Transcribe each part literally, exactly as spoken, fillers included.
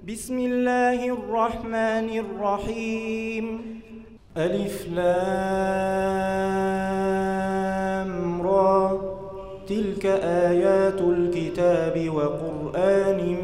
بسم الله الرحمن الرحيم. ألف لام را، تلك آيات الكتاب وقرآن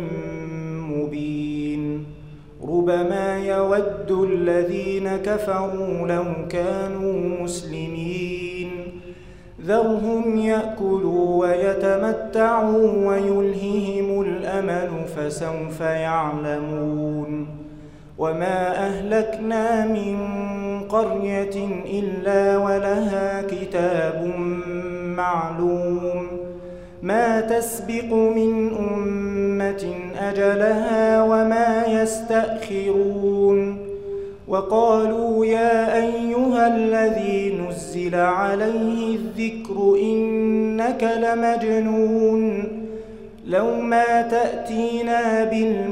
مبين. ربما يود الذين كفروا لو كانوا مسلمين. ذرهم يأكلوا ويتمتعوا ويلههم الأمل فسوف يعلمون. وما أهلكنا من قرية إلا ولها كتاب معلوم، ما تسبق من أمة أجلها وما يستأخرون. وقالوا يا أيها الذي نزل عليه الذكر إنك لمجنون، لو ما تأتينا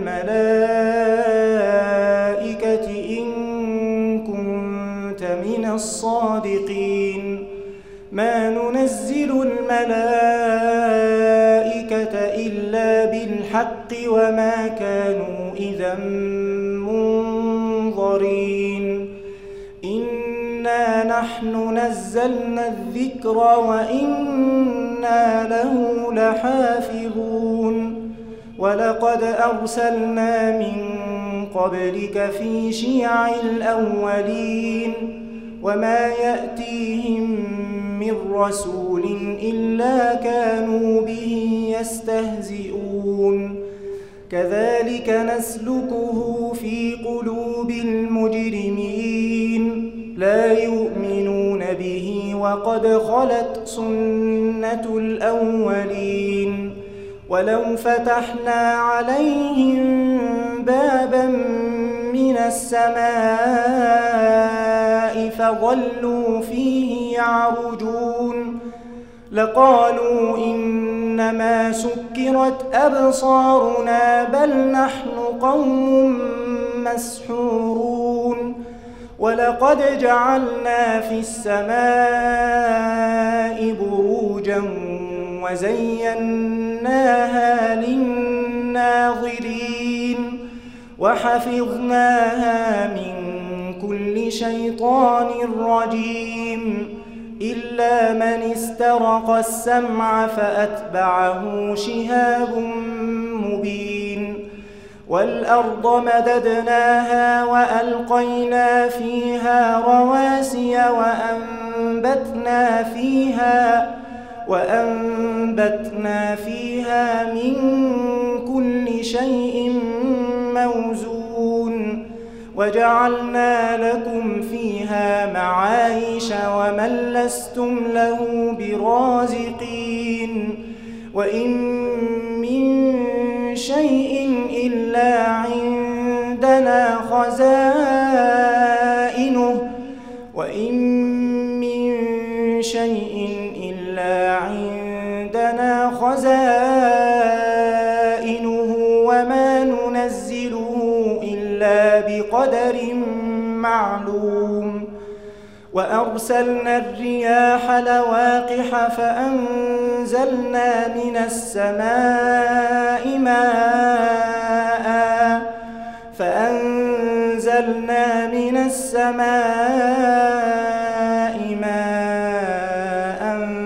بالملائكة إن كنت من الصادقين. ما ننزل الملائكة إلا بالحق وما كانوا إذا منظرين. إنا نحن نزلنا الذكر وإنا له لحافظون. ولقد أرسلنا من قبلك في شيع الأولين، وما يأتيهم من رسول إلا كانوا به يستهزئون. كذلك نسلكه في قلوب المجرمين، لا يؤمنون به وقد خلت سنة الأولين. ولو فتحنا عليهم بابا من السماء فظلوا فيه يعرجون لقالوا إنما سكرت أبصارنا بل نحن قوم مسحورون. ولقد جعلنا في السماء بروجا وزيناها للناظرين وحفظناها من كل شيطان رجيم إلا من استرق السمع فأتبعه شهاب مبين. والأرض مددناها وألقينا فيها رواسي وأنبتنا فيها وأنبتنا فيها من كل شيء موزون. وجعلنا لكم فيها معايش ومن لستم له برازقين. وإن من شيء إلا عندنا خزائنه وإن من شيء إلا عندنا خزائنه وما ننزله إلا بقدر معلوم. وأرسلنا الرياح لواقح فأنزلنا من السماء ماء فأنزلنا من السماء ماء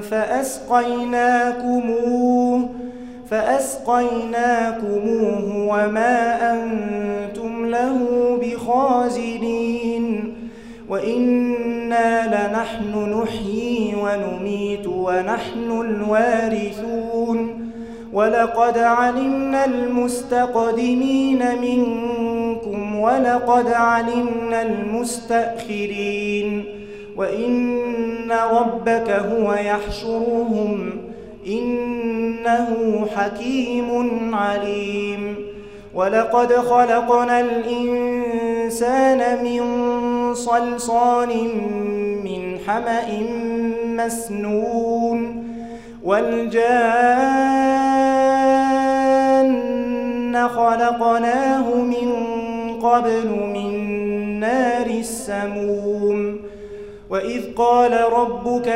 فأسقيناكموه فأسقيناكموه وما أنتم له بخازنين. وإنا لنحن نحيي ونميت ونحن الوارثون. ولقد علمنا المستقدمين منكم ولقد علمنا المستأخرين. وإن ربك هو يحشرهم إنه حكيم عليم. ولقد خلقنا الإنسان من صلصال من حمأ مسنون. والجان خلقناه من قبل من نار السموم. وإذ قال ربك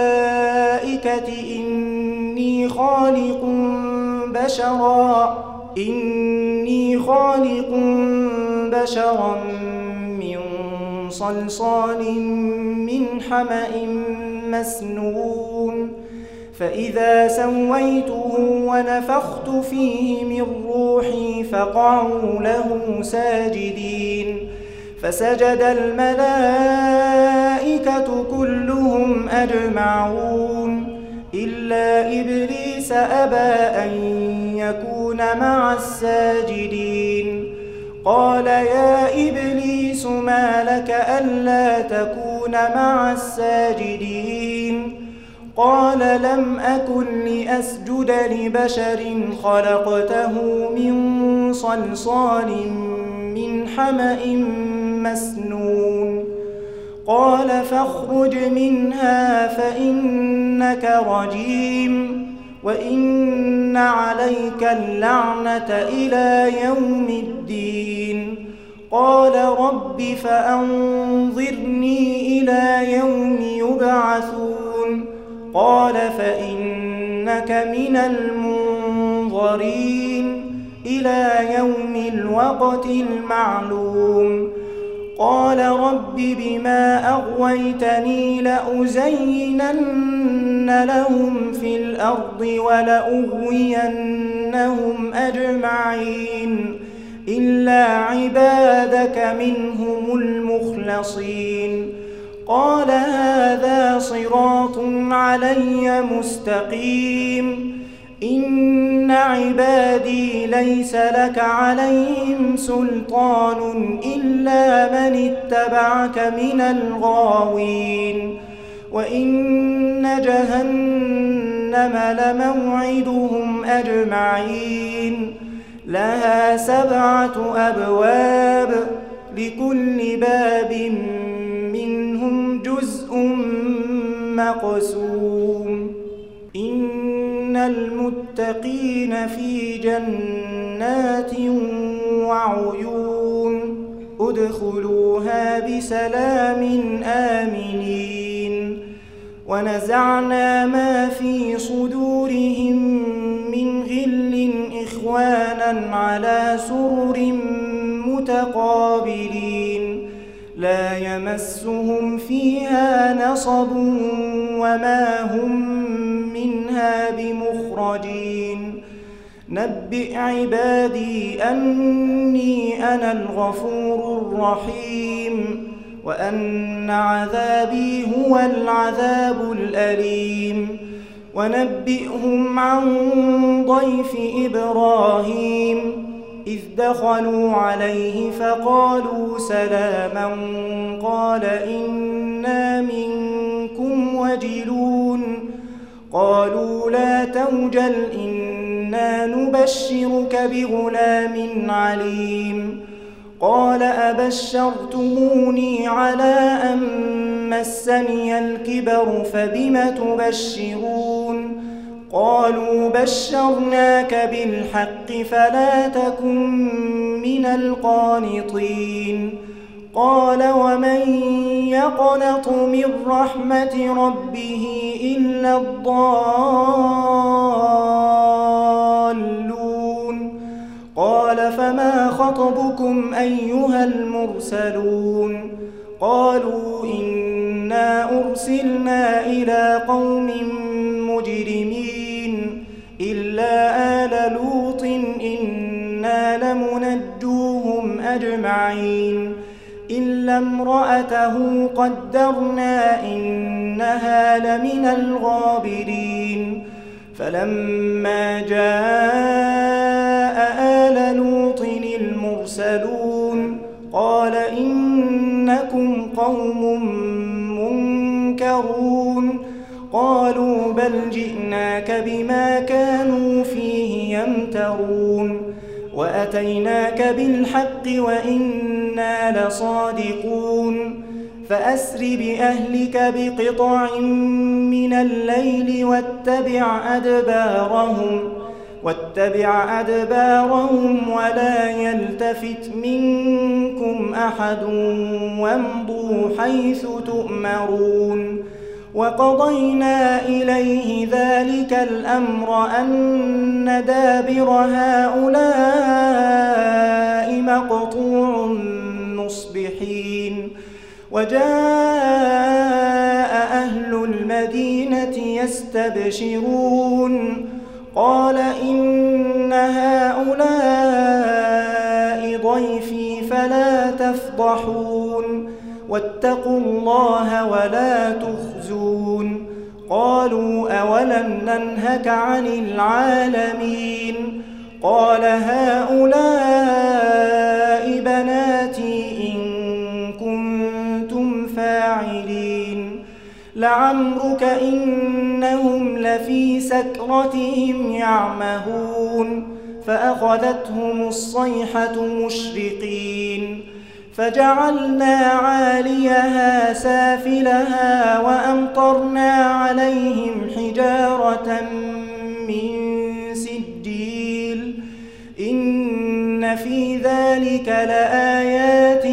للملائكة إني خالق بشرا إني خالق بشرا من صلصال من حمأ مسنون فإذا سويته ونفخت فيه من روحي فقعوا له ساجدين فسجد الملائكة كلهم أجمعون إلا إبليس أبى أن يكون مع الساجدين قال يا إبليس ما لك ألا تكون مع الساجدين قال لم أكن لأسجد لبشر خلقته من صلصال من حمأ مسنون قال فاخرج منها فإنك رجيم وإن عليك اللعنة إلى يوم الدين قال رب فأنظرني إلى يوم يبعثون قال فإنك من المنظرين إلى يوم الوقت المعلوم قال رب بما أغويتني لأزينن لهم في الأرض ولأغوينهم أجمعين إلا عبادك منهم المخلصين قال هذا صراط علي مستقيم إن عبادي ليس لك عليهم سلطان إلا من اتبعك من الغاوين وإن جهنم لموعدهم أجمعين لها سبعة أبواب لكل باب منهم جزء مقسوم إن المتقين في جنات وعيون ادخلوها بسلام آمنين ونزعنا ما في صدورهم من غل إخوانا على سرر متقابلين لا يمسهم فيها نصب وما هم منها بمخرجين نبئ عبادي أني أنا الغفور الرحيم وأن عذابي هو العذاب الأليم ونبئهم عن ضيف إبراهيم إذ دخلوا عليه فقالوا سلاما قال إنا منكم وجلون قالوا لا توجل إنا نبشرك بغلام عليم قال أبشرتموني على أن مسني الكبر فبم تبشرون قالوا بشرناك بالحق فلا تكن من القانطين قال ومن يقنط من رحمة ربه إلا الضالون قال فما خطبكم أيها المرسلون قالوا إنا أرسلنا إلى قوم مجرمين إلا آل لوط إنا لمنجوهم أجمعين إلا امرأته قدرنا إنها لمن الغابرين فلما جاء آل لوط المرسلون قال إنكم قوم منكرون قالوا بل جئناك بما كانوا فيه يمترون وأتيناك بالحق وإنا لصادقون فأسر بأهلك بقطع من الليل واتبع أدبارهم واتبع أدبارهم ولا يلتفت منكم أحد وامضوا حيث تؤمرون وقضينا إليه ذلك الأمر أن دابر هؤلاء مقطوع مصبحين وجاء أهل المدينة يستبشرون قال إن هؤلاء ضيفي فلا تفضحون واتقوا الله ولا تخزون قالوا أولم ننهك عن العالمين قال هؤلاء بناتي إن كنتم فاعلين لعمرك إنهم لفي سكرتهم يعمهون فأخذتهم الصيحة مشرقين فجعلنا عاليها سافلها وأمطرنا عليهم حجارة من سجيل إن في ذلك لآيات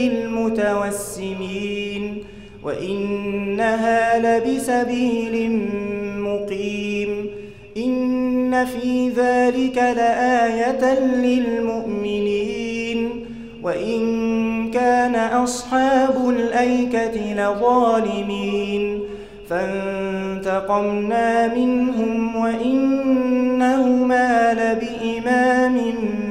للمتوسمين وإنها لبسبيل مقيم إن في ذلك لآية للمؤمنين وإن كان أصحاب الأيكة لظالمين فانتقمنا منهم وإنهما لبإمام